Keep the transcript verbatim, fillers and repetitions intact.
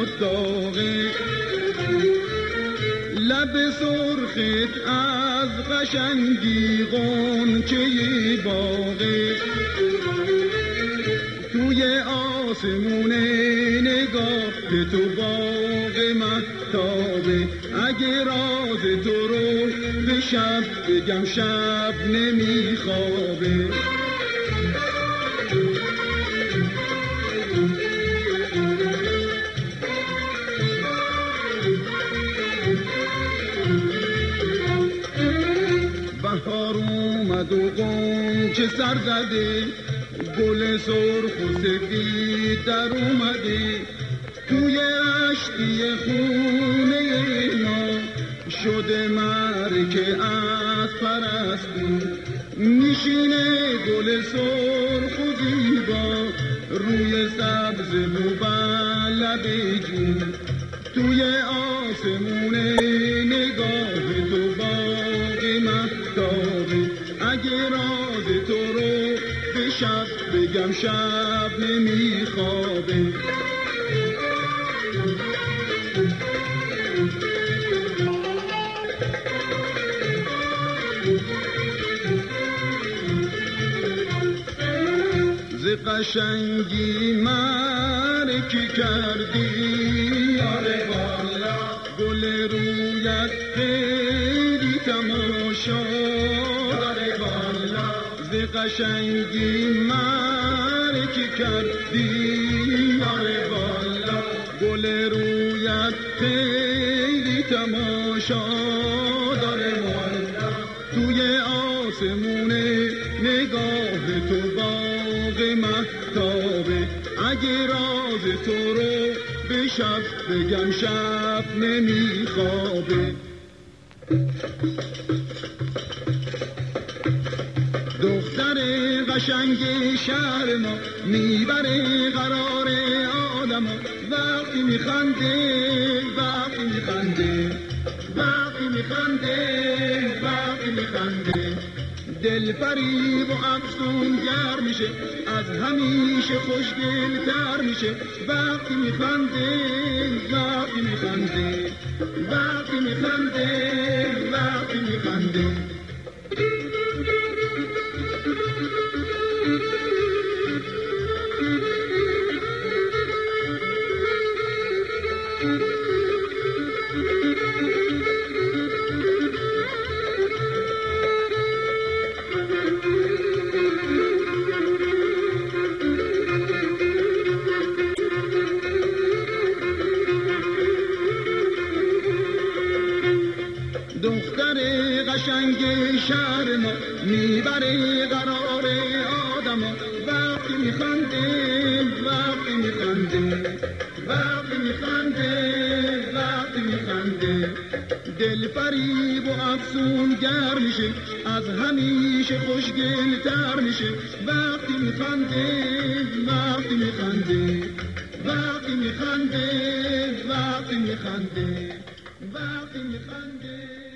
داغه، لب سرخت از قشنگی غنچه باغه، توی آسمون نگاه تو باغ مهتابه. اگه راز تو رو به شب بگم شب نمیخوابه. بهار اومد و غنچه سر زده، گل سرخ و سفید در اومده، توی اشکی خونه ما شده مرکه از پرستی. میشینه گل سرخ و زیبا روی سبز مبلب جون، توی آسمون نگاه تو باغ مهتابه. اگه راز تو رو به شب بگم شب نمیخوابه. ز قشنگی مرکی کردی آره والا، گل رویت خیلی تماشا آره والا. ز قشنگی مرکی کردی آره والا، گل رویت خیلی تماشا داره والا. توی آسمون نگاه تو باغ مهتابه. اگه راز تو رو به شب بگم شب نمیخوابه. دختر قشنگ شهر ما میبره قرار آدم، وقتی میخنده وقتی میخنده وقتی میخنده وقتی میخنده، دل فریب و افسون گر میشه، از همیشه خوشگل تر میشه. وقتی میخنده وقتی میخنده وقتی میخنده وقتی میخنده. دختر قشنگ شهر ما میبره قرار آدم، وقتی میخنده وقتی میخنده وقتی میخنده وقتی میخنده، دل فریب و افسون گر میشه، از همیشه خوشگل تر میشه. وقتی میخنده وقتی میخنده وقتی میخنده وقتی میخنده وقتی میخنده.